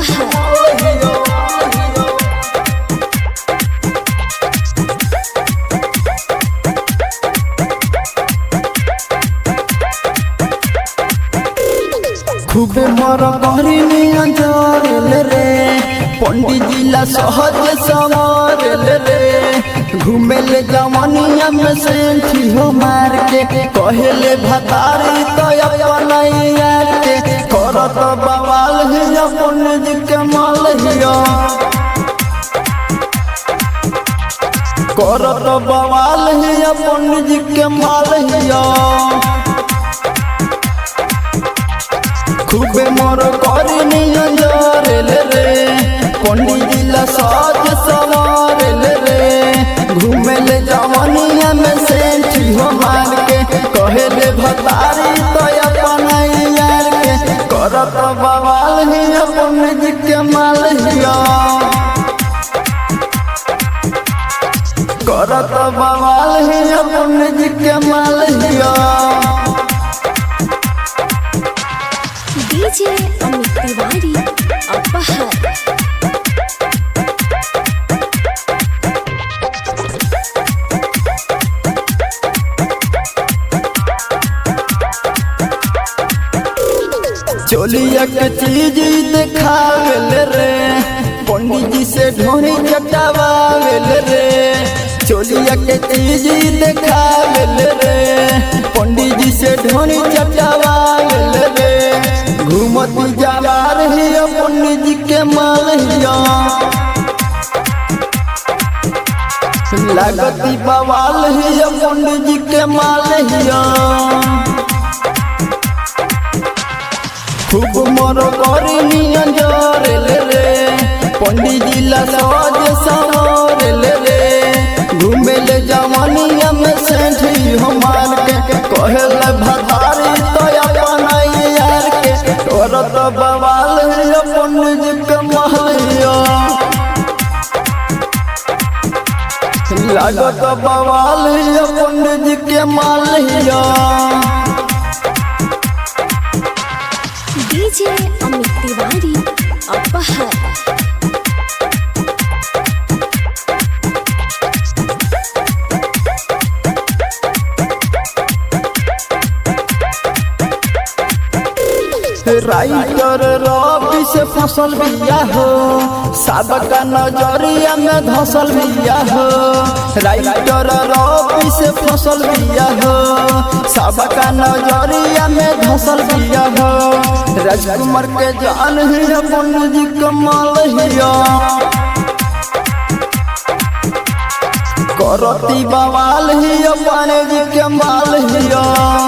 खूबे मर कहरी अंजरेल रे पंडित जिला सहज संवरेल रे घूमेले जमनिया में सेंठी हो मार के कहेले भतारी तो अपना यार के करत बवाल हिया पंडित जी के माल हिया करत बवाल हिया पंडित जी के माल हिया खूबे मोर करी अंजरेल रे पंडित जिला साज सवारेल रे घूमेले जवनिया में सेंठी हो मार के कहेले भतारी तो अपना यार के करत बवाल हिया पंडित जी के माल हिया करत बवाल हिया पंडित जी के माल हिया डीजे अमित तिवारी अपहर चोलिया के चीज देखावेल रे पंडित जी से ढोरी चटावेल रे चोलिया के चीज देखावेल रे पंडित जी से ढोरी चटावेल रे घूमती जवार हिया पंडित जी के माल हिया लागती बवाल हिया पंडित जी के माल हिया खूब मोर करी अंजरेल रे पंडित जिला साज सवारेल रे घूमेले जवनिया में सेंठी हो मार के कहेले भतारी तो अपना यार के करत बवाल हिया पंडित जी के माल हिया लागत बवाल हिया पंडित जी के माल हिया डीजे अमित तिवारी अपहर राइटर रवि से फसल बिया हो सबका नजरिया में धसल बिया हो राइटर रवि से फसल बिया हो सबका नजरिया में धसल बिया हो राजकुमार के जान हिया पंडित जी के माल हिया करती बवाल हिया पंडित जी के माल हिया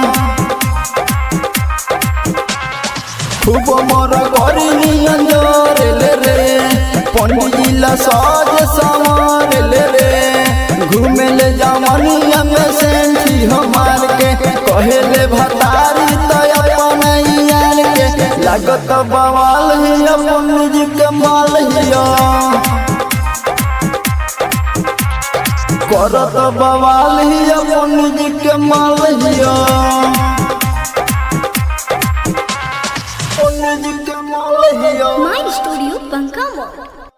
खूब मोर करी अंजरेल रे पंडित जिला साज सवारेल रे घूमेले जवनिया में सेंठी हो मार के कहेले भतारी तो अपना यार के लागत बवाल हिया पंडित जी के माल हिया करत बवाल हिया पंडित जी के माल हिया।